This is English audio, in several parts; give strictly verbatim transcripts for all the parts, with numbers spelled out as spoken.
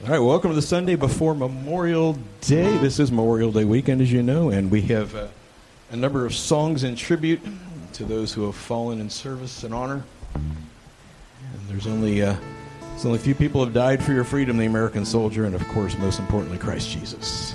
All right, welcome to the Sunday before Memorial Day. This is Memorial Day weekend, as you know, and we have uh, a number of songs in tribute to those who have fallen in service and honor. And there's only uh, there's only a few people who have died for your freedom, the American soldier, and of course, most importantly, Christ Jesus.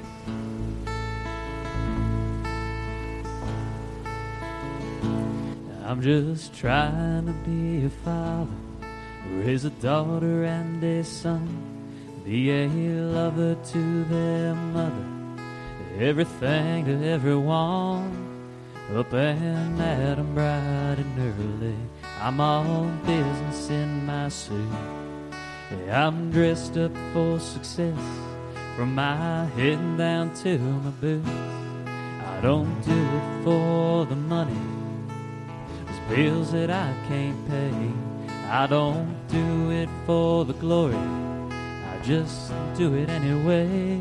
I'm just trying to be a father, raise a daughter and a son. Be a lover to their mother, everything to everyone. Up and at 'em bright and early, I'm all business in my suit. Yeah, I'm dressed up for success, from my head down to my boots. I don't do it for the money, there's bills that I can't pay. I don't do it for the glory, just do it anyway.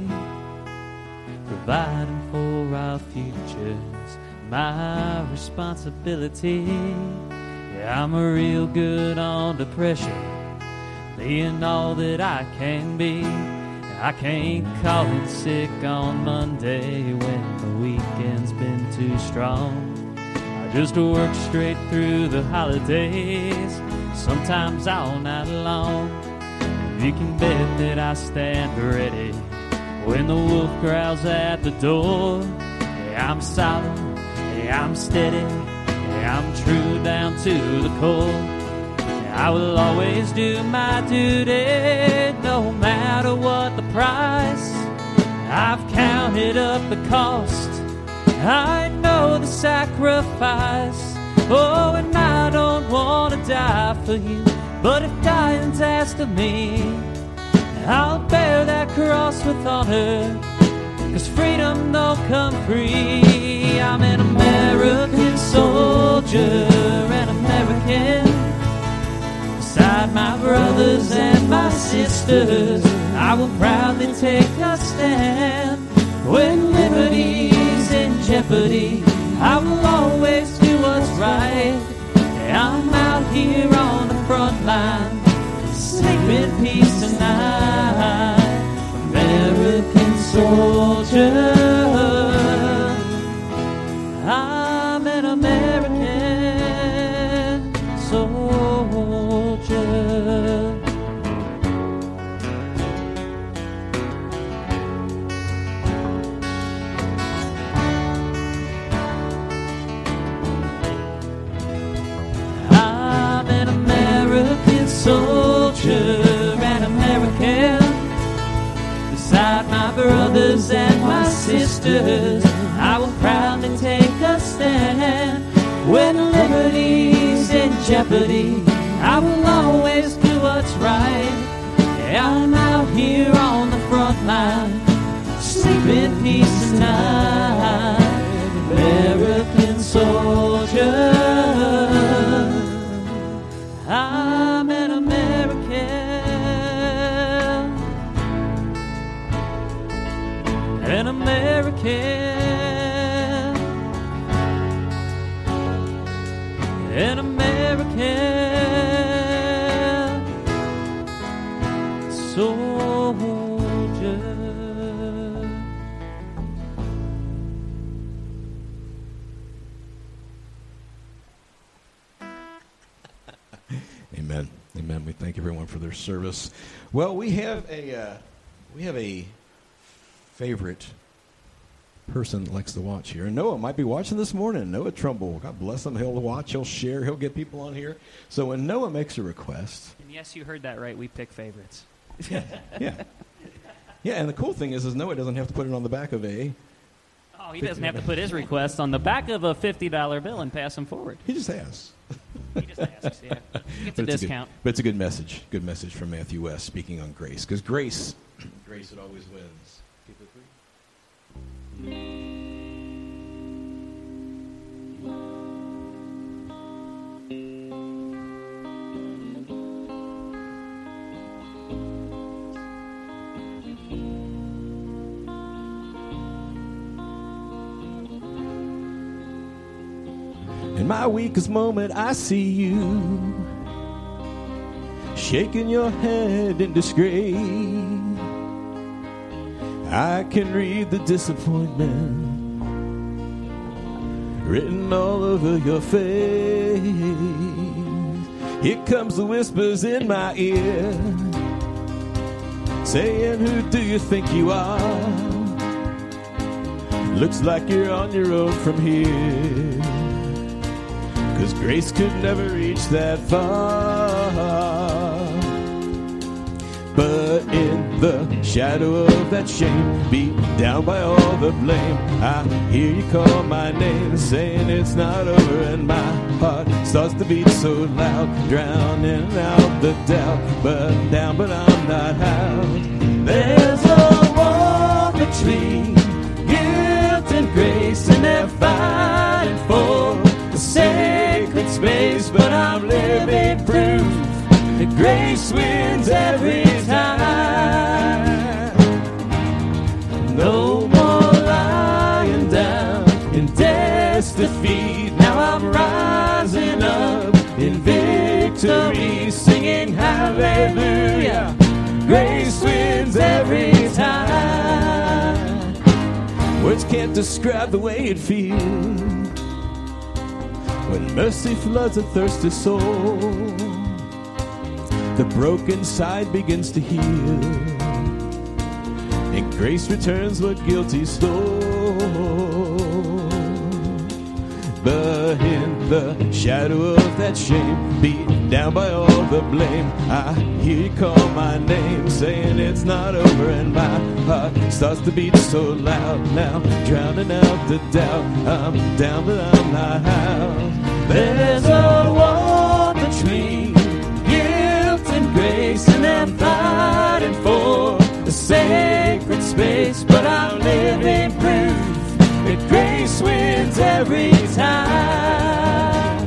Providing for our futures, my responsibility. Yeah, I'm real good on depression, being all that I can be. I can't call in sick on Monday when the weekend's been too strong. I just work straight through the holidays, sometimes all night long. You can bet that I stand ready when the wolf growls at the door. Yeah, I'm solid, yeah, I'm steady, yeah, I'm true down to the core. Yeah, I will always do my duty, no matter what the price. I've counted up the cost, I know the sacrifice. Oh, and I don't want to die for you, but if dying's asked of me, I'll bear that cross with honor, 'cause freedom don't come free. I'm an American soldier, an American. Beside my brothers and my sisters, I will proudly take a stand. When liberty's in jeopardy, I will always do what's right. I'm out here on the front line, sleep in peace tonight. American soldier, I'm an American soldier. Soldier and American. Beside my brothers and my sisters, I will proudly take a stand. When liberty's in jeopardy, I will always do what's right. Yeah, I'm out here on the front line, sleep in peace tonight. American soldier, I'm an American, an American, an American soldier. Amen. Amen. We thank everyone for their service. Well, we have a uh, we have a favorite person that likes to watch here. And Noah might be watching this morning. Noah Trumbull. God bless him. He'll watch. He'll share. He'll get people on here. So when Noah makes a request. And yes, you heard that right. We pick favorites. Yeah. Yeah. Yeah. And the cool thing is, is Noah doesn't have to put it on the back of a. Oh, he doesn't have to put his request on the back of a fifty dollar bill and pass him forward. He just asks. He just asks, yeah. He gets a But it's discount. A good, but it's a good message. Good message from Matthew West speaking on grace. Because grace, grace, it always wins. Keep it free. In my weakest moment, I see you. shaking your head in disgrace. I can read the disappointment written all over your face. Here comes the whispers in my ear, saying, who do you think you are? Looks like you're on your own from here, 'cause grace could never reach that far. But in the shadow of that shame, beat down by all the blame, I hear you call my name, saying it's not over, and my heart starts to beat so loud, drowning out the doubt. But down, but I'm not out. There's a war between guilt and grace, and they're fighting for the sacred space. But I'm living proof that grace wins every time. No more lying down in death's defeat. Now I'm rising up in victory, singing hallelujah. Grace wins every time. Words can't describe the way it feels when mercy floods a thirsty soul. The broken side begins to heal, and grace returns what guilty stole. But in the shadow of that shame, beat down by all the blame, I hear you call my name, saying it's not over, and my heart starts to beat so loud. Now drowning out the doubt, I'm down but I'm not out. There's a war between grace, and I'm fighting for the sacred space. But I'm living proof that grace wins every time.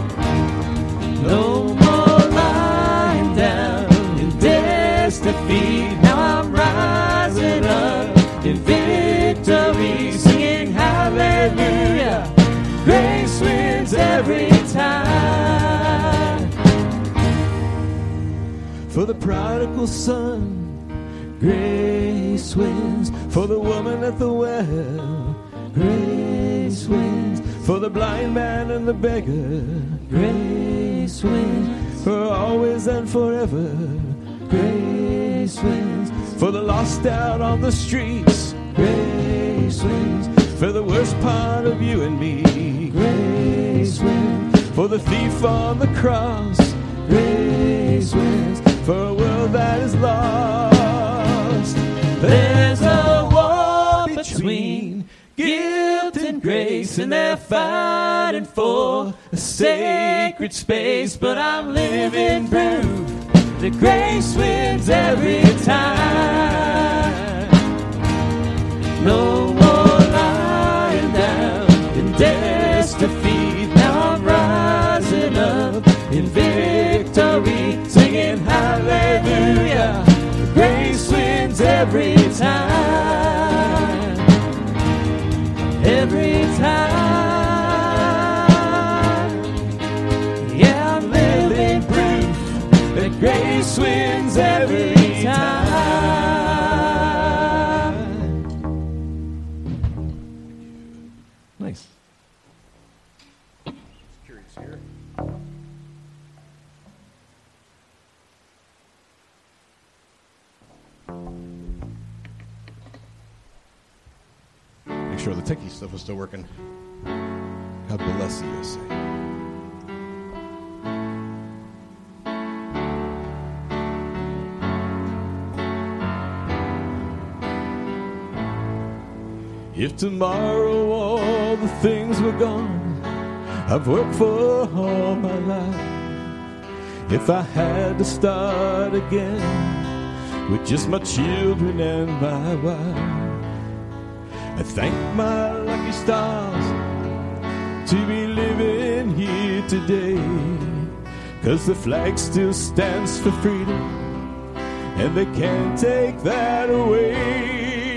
No more lying down in death's defeat. Now I'm rising up in victory, singing hallelujah. Grace wins every time. For the prodigal son, grace wins. For the woman at the well, grace wins. For the blind man and the beggar, grace wins. For always and forever, grace wins. For the lost out on the streets, grace wins. For the worst part of you and me, grace wins. For the thief on the cross, grace wins. For a world that is lost, there's a war between guilt and grace, and they're fighting for a sacred space. But I'm living proof that grace wins every time. No more lying down in death's defeat. Now I'm rising up in victory, singing hallelujah. Grace wins every time. Every time. Yeah, I'm living proof that grace wins every time. Nice. Curious here. Make sure the techie stuff is still working. God bless you, say. If tomorrow all the things were gone I've worked for all my life, if I had to start again with just my children and my wife, I thank my lucky stars to be living here today, 'cause the flag still stands for freedom and they can't take that away.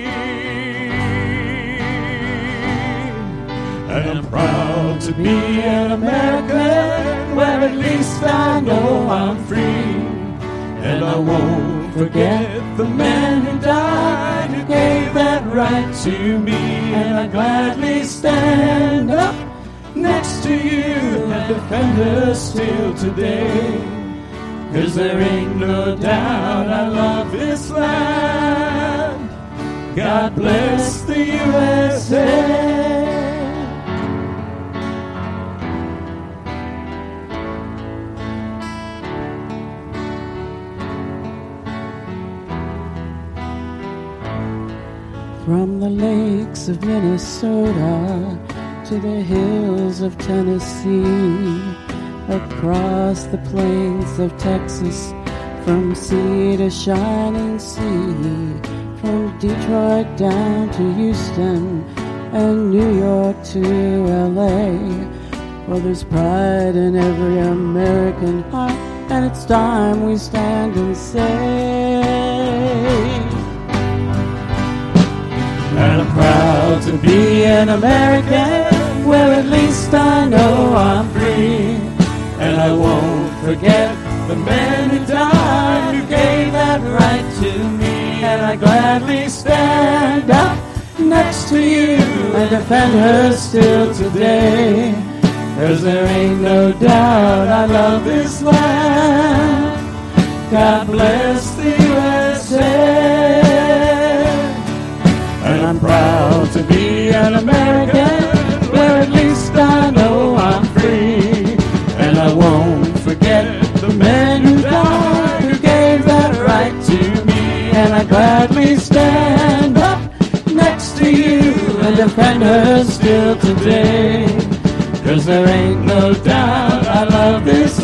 And I'm proud to be an American, where at least I know I'm free. And I won't forget the man who died, who gave that right to me. And I gladly stand up next to you and defend her still today. 'Cause there ain't no doubt I love this land. God bless the U S A. From the lakes of Minnesota to the hills of Tennessee, across the plains of Texas, from sea to shining sea, from Detroit down to Houston and New York to L A. Well, there's pride in every American heart, and it's time we stand and say, and I'm proud to be an American, where at least I know I'm free. And I won't forget the man who died, who gave that right to me. And I gladly stand up next to you and defend her still today. 'Cause there ain't no doubt I love this land. God bless the U S A. And I'm proud to be an American, where at least I know I'm free. And I won't forget the man who died, who gave that right to me. And I gladly stand up next to you and defend her still today. 'Cause there ain't no doubt I love this